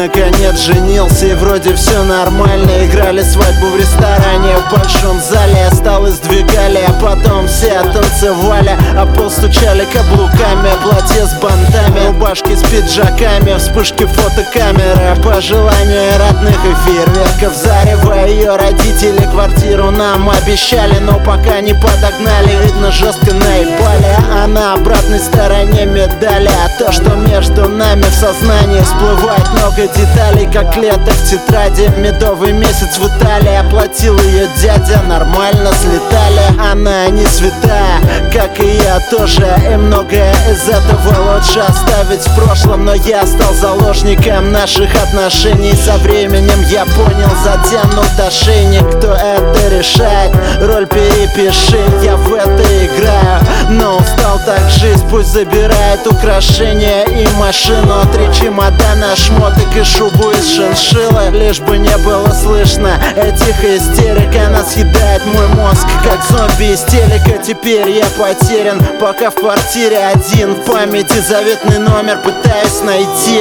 наконец женился, и вроде все нормально. Играли свадьбу в ресторане в большом зале, столы сдвигали, а потом все танцевали, а пол стучали каблуками, платье с бантами, рубашки с пиджаками, вспышки фотокамеры, пожелания родных и фейерверков зарево. Ее родители квартиру нам обещали, но пока не подогнали, видно, жестко наебали. А на обратной стороне медали, а то, что между нами в сознании всплывает много деталей, как лето в тетради. Медовый месяц в Италии, оплатил ее дядя, нормально слетали. Она не святая, как и я тоже, и многое из этого лучше оставить в прошлом. Но я стал заложником наших отношений. Со временем я понял, затянут ошейник. Кто это решает, роль перепиши. Я в это играю, но устал так жить. Пусть забирает украшения и машину, 3 чемодана шмоток и шубу из шиншиллы. Лишь бы не было слышно этих истерик. Она съедает мой мозг, как зомби из телека. Теперь я потерян, пока в квартире один. В памяти заветный номер пытаюсь найти.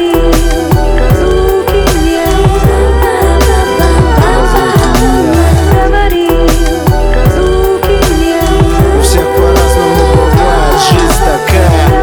У всех по-разному бывает, жизнь такая.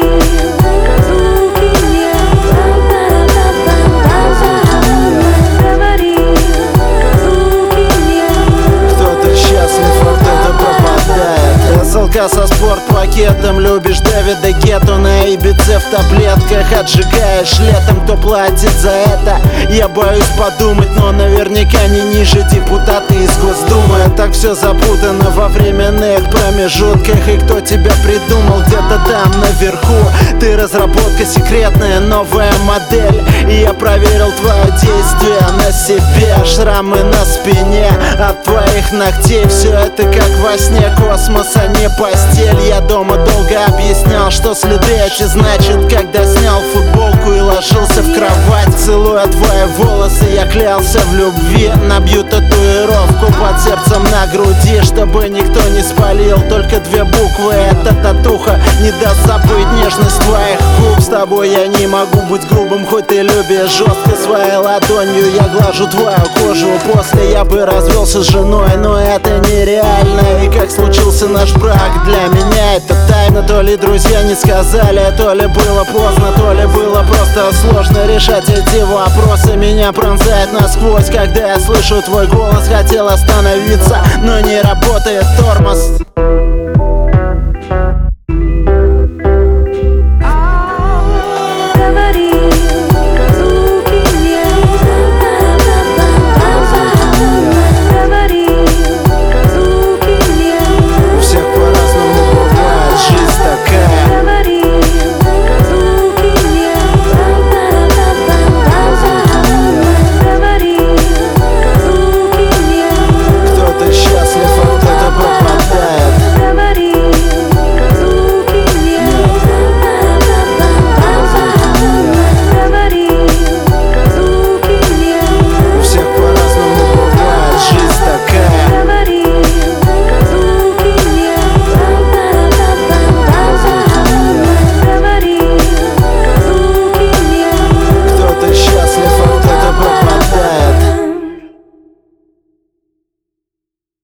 Кто-то счастлив, а кто-то пропадает. СЛК со спортпакетом, любишь Дэвида Гетту, на Ибице в таблетках отжигаешь летом. Кто платит за это, я боюсь подумать, но наверняка не ниже депутаты из Госдумы. Так все запутано во временных промежутках. И кто тебя придумал где-то там наверху? Ты разработка секретная, новая модель. И я проверил твое действие на себе. Шрамы на спине от твоих ногтей. Все это как во сне, космос, а не постель. Я дома долго объяснял, что следы эти значит, когда снял футболку и ложился в кровать. Целуя твои волосы, я клялся в любви. Набью татуировку под сердцем на груди, чтобы никто не спалил. Только 2 буквы, эта татуха не даст забыть нежность твоих губ. С тобой я не могу быть грубым, хоть ты любишь жестко. Своей ладонью я глажу твою кожу. После я бы развелся с женой, но это нереально. И как случился наш брак, для меня это тайна. То ли друзья не сказали, то ли было поздно, то ли было просто сложно решать эти вопросы. Меня пронзает насквозь, когда я слышу твой голос. Хотел остановиться, но не работает тормоз.